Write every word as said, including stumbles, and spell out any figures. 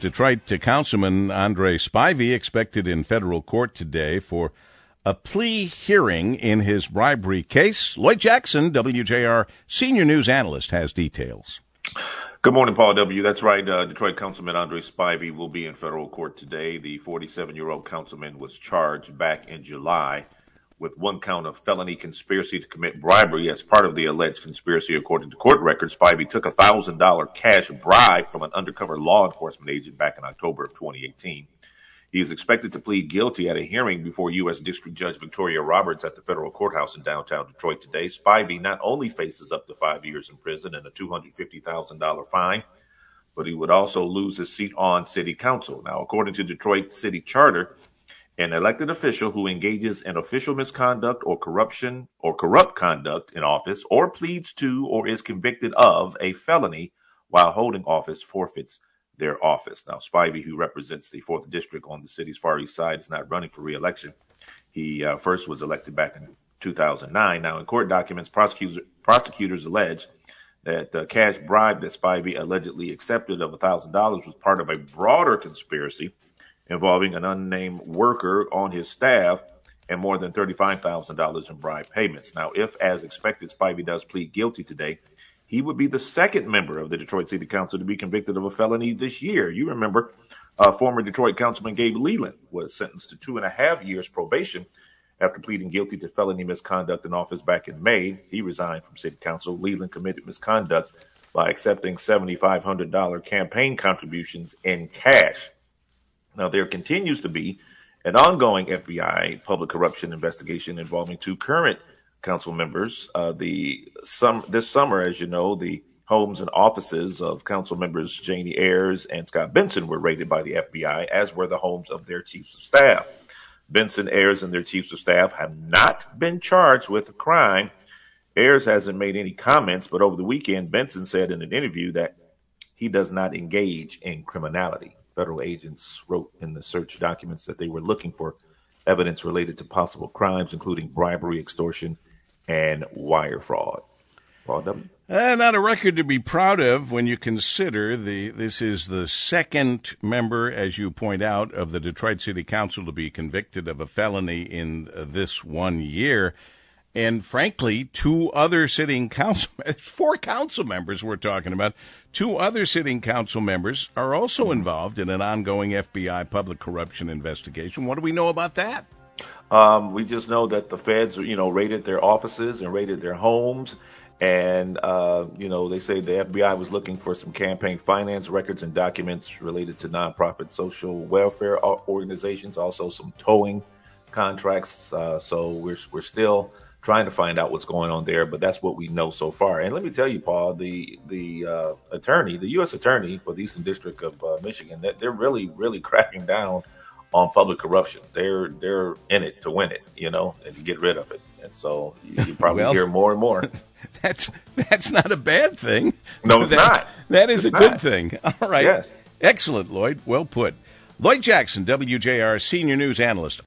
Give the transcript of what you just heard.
Detroit Councilman Andre Spivey expected in federal court today for a plea hearing in his bribery case. Lloyd Jackson, W J R senior news analyst, has details. Good morning, Paul W. That's right. Uh, Detroit Councilman Andre Spivey will be in federal court today. The forty-seven-year-old councilman was charged back in July with one count of felony conspiracy to commit bribery. As part of the alleged conspiracy, according to court records, Spivey took a one thousand dollars cash bribe from an undercover law enforcement agent back in October of twenty eighteen. He is expected to plead guilty at a hearing before U S District Judge Victoria Roberts at the federal courthouse in downtown Detroit today. Spivey not only faces up to five years in prison and a two hundred fifty thousand dollars fine, but he would also lose his seat on city council. Now, according to Detroit City Charter, an elected official who engages in official misconduct or corruption or corrupt conduct in office or pleads to or is convicted of a felony while holding office forfeits their office. Now, Spivey, who represents the fourth District on the city's Far East Side, is not running for re-election. He uh, first was elected back in two thousand nine. Now, in court documents, prosecutors, prosecutors allege that the cash bribe that Spivey allegedly accepted of one thousand dollars was part of a broader conspiracy involving an unnamed worker on his staff and more than thirty-five thousand dollars in bribe payments. Now, if, as expected, Spivey does plead guilty today, he would be the second member of the Detroit City Council to be convicted of a felony this year. You remember uh, former Detroit Councilman Gabe Leland was sentenced to two and a half years probation after pleading guilty to felony misconduct in office back in May. He resigned from City Council. Leland committed misconduct by accepting seven thousand five hundred dollars campaign contributions in cash. Now, there continues to be an ongoing F B I public corruption investigation involving two current council members. Uh, the some this summer, as you know, the homes and offices of council members Janie Ayers and Scott Benson were raided by the F B I, as were the homes of their chiefs of staff. Benson, Ayers, and their chiefs of staff have not been charged with a crime. Ayers hasn't made any comments, but over the weekend, Benson said in an interview that he does not engage in criminality. Federal agents wrote in the search documents that they were looking for evidence related to possible crimes, including bribery, extortion, and wire fraud. Paul W. Uh, not a record to be proud of when you consider the this is the second member, as you point out, of the Detroit City Council to be convicted of a felony in uh, this one year. And frankly, two other sitting council, four council members we're talking about, two other sitting council members are also involved in an ongoing F B I public corruption investigation. What do we know about that? Um, we just know that the feds, you know, raided their offices and raided their homes. And, uh, you know, they say the F B I was looking for some campaign finance records and documents related to nonprofit social welfare organizations, also some towing contracts. Uh, so we're we're still trying to find out what's going on there, but that's what we know so far. And let me tell you, Paul, the the uh, attorney, the U S attorney for the Eastern District of uh, Michigan, that they're really, really cracking down on public corruption. They're they're in it to win it, you know, and to get rid of it. And so you, you probably well, hear more and more. That's that's not a bad thing. No, it's that, not. That is it's a not. good thing. All right. Yes. Excellent, Lloyd. Well put. Lloyd Jackson, W J R senior news analyst.